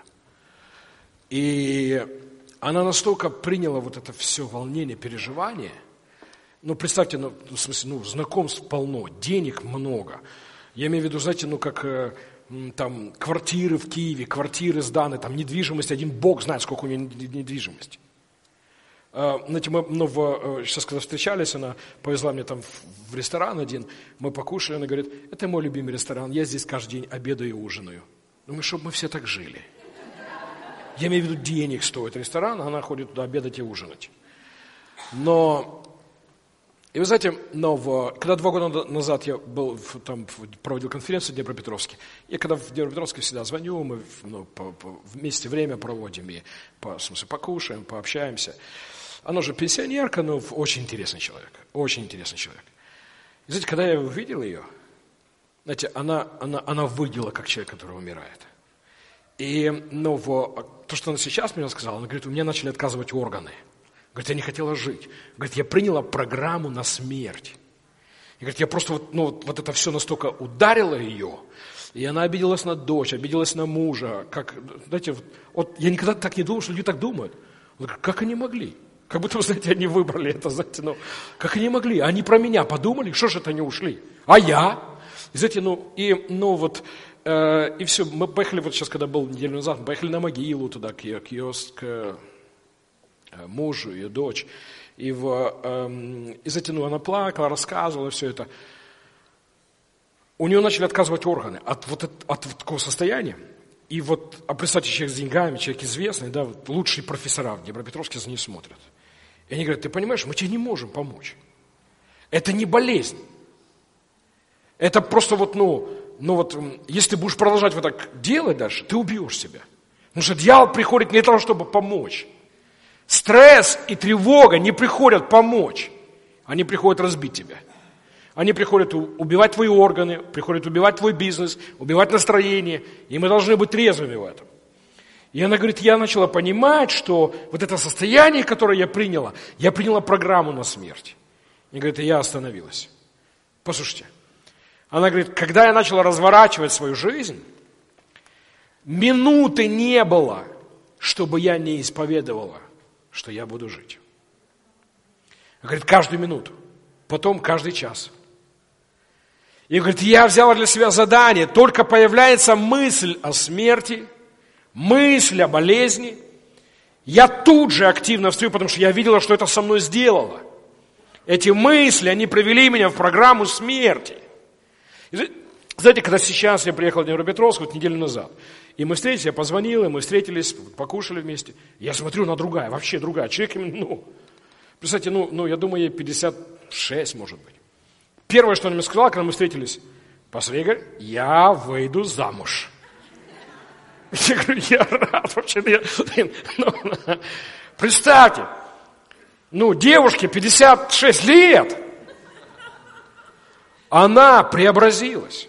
И она настолько приняла вот это все волнение, переживание. Ну, представьте, ну, в смысле, ну, знакомств полно, денег много. Я имею в виду, знаете, ну, как э, там квартиры в Киеве, квартиры сданы, там недвижимость, один Бог знает, сколько у нее недвижимости. Э, знаете, мы ну, в, сейчас, когда встречались, она повезла меня там в, в ресторан один, мы покушали, она говорит, это мой любимый ресторан, я здесь каждый день обедаю и ужинаю. Думаю, чтобы мы все так жили. Я имею в виду, денег стоит ресторан, она ходит туда обедать и ужинать. Но... И вы знаете, но в, когда два года назад я был, там, проводил конференцию в Днепропетровске, я когда в Днепропетровске всегда звоню, мы ну, по, по, вместе время проводим, и по, в смысле, покушаем, пообщаемся. Она же пенсионерка, но очень интересный человек, очень интересный человек. И знаете, когда я увидел ее, знаете, она, она, она выглядела как человек, который умирает. И ну, в, то, что она сейчас мне сказала, она говорит, у меня начали отказывать органы. Говорит, я не хотела жить. Говорит, я приняла программу на смерть. И говорит, я просто вот, ну, вот, вот это все настолько ударило ее, и она обиделась на дочь, обиделась на мужа. Как, знаете, вот, вот я никогда так не думал, что люди так думают. Он говорит, как они могли? Как будто, вы знаете, они выбрали это, знаете, ну, как они могли? Они про меня подумали, что же это они ушли? А я? И знаете, ну, и, ну, вот, э, и все, мы поехали, вот сейчас, когда был неделю назад, мы поехали на могилу туда, к ее, к ее, к мужу, ее дочь. И, в, эм, и знаете, ну, она плакала, рассказывала все это. У нее начали отказывать органы от вот, от, от вот такого состояния. И вот, а представьте, человек с деньгами, человек известный, да, вот лучшие профессора в Днепропетровске за ней смотрят. И они говорят, ты понимаешь, мы тебе не можем помочь. Это не болезнь. Это просто вот, ну, ну вот, если ты будешь продолжать вот так делать дальше, ты убьешь себя. Потому что дьявол приходит не для того, чтобы помочь. Стресс и тревога не приходят помочь. Они приходят разбить тебя. Они приходят убивать твои органы, приходят убивать твой бизнес, убивать настроение. И мы должны быть трезвыми в этом. И она говорит, я начала понимать, что вот это состояние, которое я приняла, я приняла программу на смерть. И говорит, и я остановилась. Послушайте. Она говорит, когда я начала разворачивать свою жизнь, минуты не было, чтобы я не исповедовала, что я буду жить. Она говорит, каждую минуту, потом каждый час. И говорит, я взяла для себя задание, только появляется мысль о смерти, мысль о болезни, я тут же активно встаю, потому что я видела, что это со мной сделало. Эти мысли, они привели меня в программу смерти. И, знаете, когда сейчас я приехал в Днепропетровск, вот неделю назад, и мы встретились, я позвонил, и мы встретились, покушали вместе. Я смотрю на другая, вообще другая. Человек, ну, представьте, ну, ну, я думаю, ей пятьдесят шесть, может быть. Первое, что она мне сказала, когда мы встретились, пастор Игорь, я выйду замуж. Я говорю, я рад вообще. Я, ну, Представьте, ну, девушке пятьдесят шесть лет, она преобразилась.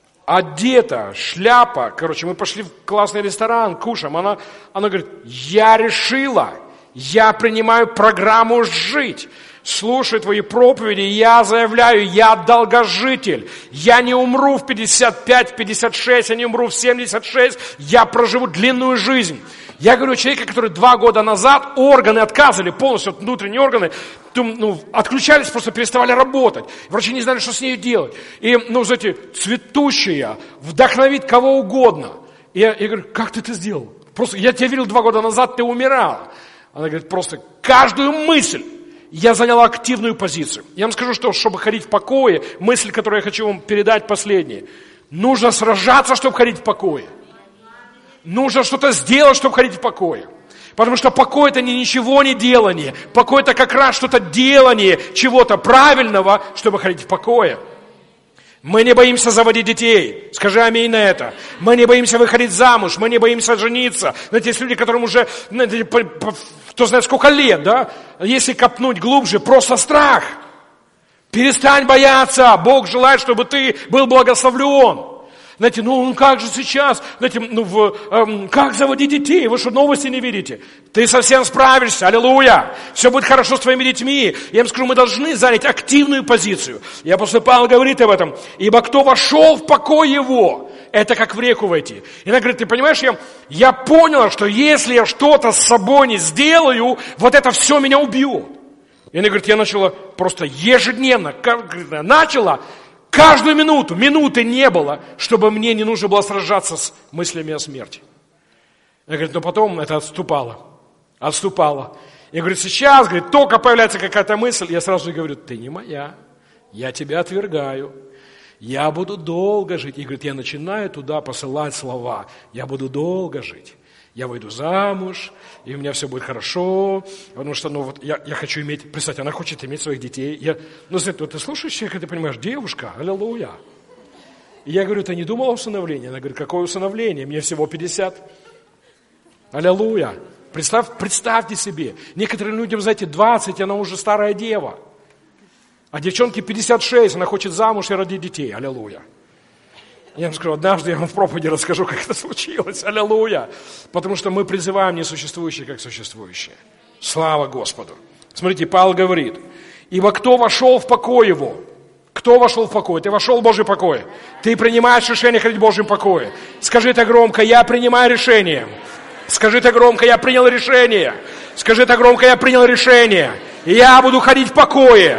Одета, шляпа, короче, мы пошли в классный ресторан, кушаем. Она, она говорит, я решила, я принимаю программу «Жить». Слушай твои проповеди, я заявляю, я долгожитель. Я не умру в пятьдесят пять, в пятьдесят шесть, я не умру в семьдесят шесть, я проживу длинную жизнь. Я говорю человека, который два года назад органы отказывали полностью, внутренние органы, ну, отключались, просто переставали работать. Врачи не знали, что с ней делать. И, ну, знаете, цветущая, вдохновит кого угодно. И я, я говорю, как ты это сделал? Просто я тебя видел два года назад, ты умирала. Она говорит, просто каждую мысль я заняла активную позицию. Я вам скажу, что, чтобы ходить в покое, мысль, которую я хочу вам передать, последняя. Нужно сражаться, чтобы ходить в покое. Нужно что-то сделать, чтобы ходить в покое. Потому что покой – это не ничего не делание. Покой – это как раз что-то делание чего-то правильного, чтобы ходить в покое. Мы не боимся заводить детей. Скажи аминь на это. Мы не боимся выходить замуж. Мы не боимся жениться. Знаете, есть люди, которым уже, знаете, кто знает сколько лет, да? Если копнуть глубже, просто страх. Перестань бояться. Бог желает, чтобы ты был благословлен. Знаете, ну как же сейчас, знаете, ну в, эм, как заводить детей? Вы что, новости не видите? Ты совсем справишься, аллилуйя. Все будет хорошо с твоими детьми. Я им скажу, мы должны занять активную позицию. И апостол Павел говорит об этом. Ибо кто вошел в покой его, это как в реку войти. И она говорит, ты понимаешь, я, я поняла, что если я что-то с собой не сделаю, вот это все меня убьет. И она говорит, я начала просто ежедневно, начала, каждую минуту, минуты не было, чтобы мне не нужно было сражаться с мыслями о смерти. Она говорит, но потом это отступало, отступало. Я говорю, сейчас, говорит, только появляется какая-то мысль, я сразу говорю, ты не моя, я тебя отвергаю, я буду долго жить. И говорит, я начинаю туда посылать слова, я буду долго жить. Я выйду замуж, и у меня все будет хорошо, потому что, ну, вот я, я хочу иметь, представьте, она хочет иметь своих детей. Я, ну, знаете, вот ты слушаешь человека, ты понимаешь, девушка, аллилуйя. И я говорю, ты не думала о усыновлении? Она говорит, какое усыновление? Мне всего пятьдесят. Аллилуйя. Представь, представьте себе, некоторым людям, знаете, двадцать, она уже старая дева. А девчонке пятьдесят шесть, она хочет замуж и родить детей. Аллилуйя. Я вам скажу, однажды я вам в проповеди расскажу, как это случилось. Аллилуйя. Потому что мы призываем несуществующее как существующее. Слава Господу. Смотрите, Павел говорит, ибо кто вошел в покой его? Кто вошел в покой? Ты вошел в Божий покой. Ты принимаешь решение ходить в Божьем покое. Скажи это громко, я принимаю решение. Скажи это громко, я принял решение. Скажи это громко, я принял решение. И я буду ходить в покое.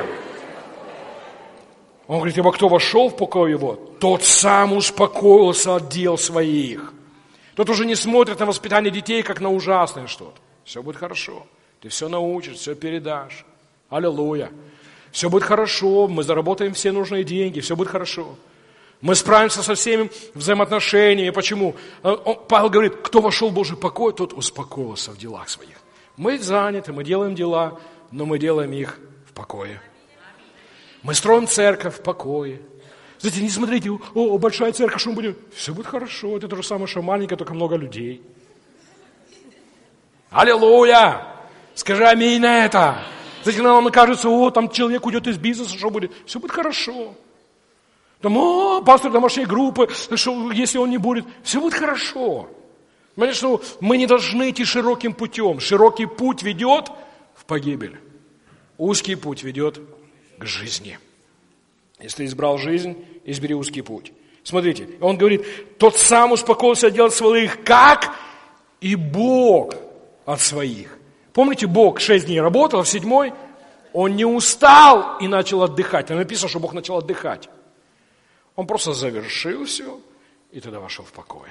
Он говорит, ибо кто вошел в покой его, тот сам успокоился от дел своих. Тот уже не смотрит на воспитание детей, как на ужасное что-то. Все будет хорошо. Ты все научишь, все передашь. Аллилуйя. Все будет хорошо, мы заработаем все нужные деньги, все будет хорошо. Мы справимся со всеми взаимоотношениями. Почему? Павел говорит, кто вошел в Божий покой, тот успокоился в делах своих. Мы заняты, мы делаем дела, но мы делаем их в покое. Мы строим церковь в покое. Знаете, не смотрите, о, большая церковь, что мы будем? Все будет хорошо, это то же самое, что маленькая, только много людей. Аллилуйя! Скажи аминь на это. Знаете, нам кажется, о, там человек уйдет из бизнеса, что будет? Все будет хорошо. Там, о, пастор домашней группы, что, если он не будет, все будет хорошо. Понимаете, что мы не должны идти широким путем. Широкий путь ведет в погибель. Узкий путь ведет к жизни. Если ты избрал жизнь, избери узкий путь. Смотрите, он говорит, тот сам успокоился от дел своих, как и Бог от своих. Помните, Бог шесть дней работал, а в седьмой он не устал и начал отдыхать. Там написано, что Бог начал отдыхать. Он просто завершил все и тогда вошел в покой.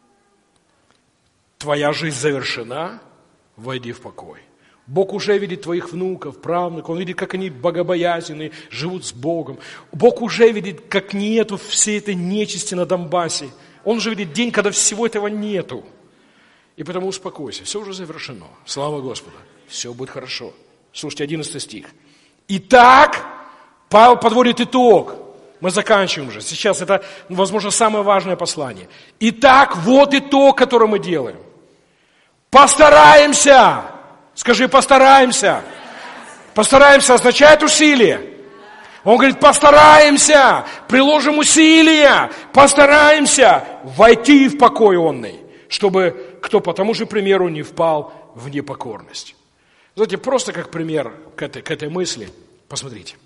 Твоя жизнь завершена, войди в покой. Бог уже видит твоих внуков, правнуков, Он видит, как они богобоязненные, живут с Богом. Бог уже видит, как нету всей этой нечисти на Донбассе. Он уже видит день, когда всего этого нету. И потому успокойся, все уже завершено. Слава Господу, все будет хорошо. Слушайте, одиннадцатый стих. Итак, Павел подводит итог. Мы заканчиваем уже. Сейчас это, возможно, самое важное послание. Итак, вот итог, который мы делаем. Постараемся Скажи, постараемся. Постараемся означает усилие. Он говорит, постараемся, приложим усилия, постараемся войти в покой онный, чтобы кто по тому же примеру не впал в непокорность. Знаете, просто как пример к этой, к этой мысли, посмотрите.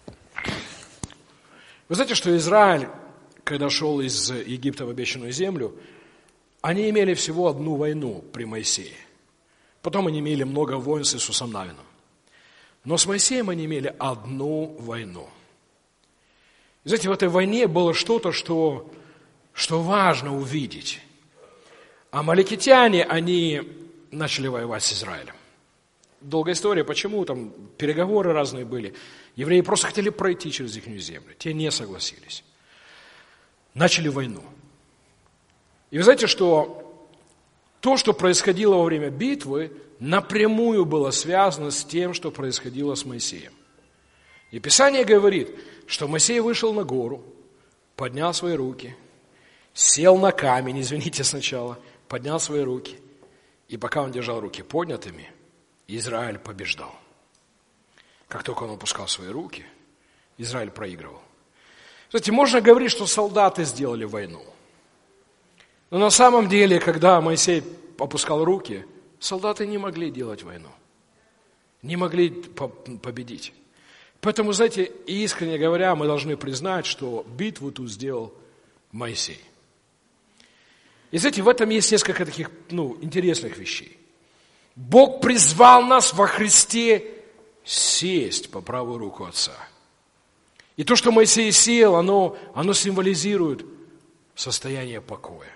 Вы знаете, что Израиль, когда шел из Египта в обещанную землю, они имели всего одну войну при Моисее. Потом они имели много войн с Иисусом Навином. Но с Моисеем они имели одну войну. И знаете, в этой войне было что-то, что, что важно увидеть. Амаликитяне, они начали воевать с Израилем. Долгая история, почему, там переговоры разные были. Евреи просто хотели пройти через их землю. Те не согласились. Начали войну. И вы знаете, что то, что происходило во время битвы, напрямую было связано с тем, что происходило с Моисеем. И Писание говорит, что Моисей вышел на гору, поднял свои руки, сел на камень, извините сначала, поднял свои руки. И пока он держал руки поднятыми, Израиль побеждал. Как только он опускал свои руки, Израиль проигрывал. Знаете, можно говорить, что солдаты сделали войну. Но на самом деле, когда Моисей опускал руки, солдаты не могли делать войну. Не могли победить. Поэтому, знаете, искренне говоря, мы должны признать, что битву тут сделал Моисей. И знаете, в этом есть несколько таких, ну, интересных вещей. Бог призвал нас во Христе сесть по правую руку Отца. И то, что Моисей сел, оно, оно символизирует состояние покоя.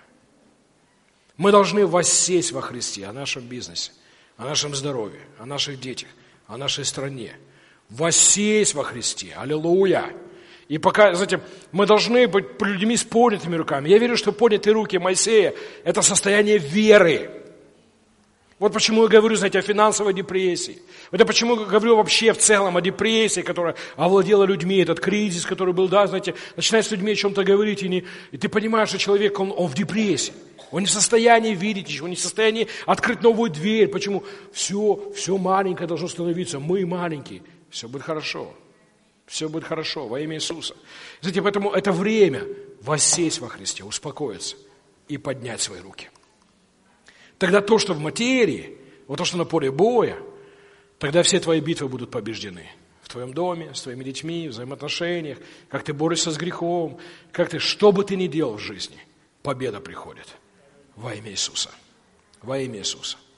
Мы должны воссесть во Христе о нашем бизнесе, о нашем здоровье, о наших детях, о нашей стране. Воссесть во Христе. Аллилуйя. И пока, знаете, мы должны быть людьми с поднятыми руками. Я верю, что поднятые руки Моисея – это состояние веры. Вот почему я говорю, знаете, о финансовой депрессии. Это почему я говорю вообще в целом о депрессии, которая овладела людьми, этот кризис, который был, да, знаете, начинаешь с людьми о чем-то говорить, и, не, и ты понимаешь, что человек, он, он в депрессии. Он не в состоянии видеть еще, он не в состоянии открыть новую дверь. Почему? Все, все маленькое должно становиться. Мы маленькие. Все будет хорошо. Все будет хорошо во имя Иисуса. Знаете, поэтому это время воссесть во Христе, успокоиться и поднять свои руки. Тогда то, что в материи, вот то, что на поле боя, тогда все твои битвы будут побеждены. В твоем доме, с твоими детьми, в взаимоотношениях, как ты борешься с грехом, как ты, что бы ты ни делал в жизни, победа приходит во имя Иисуса. Во имя Иисуса.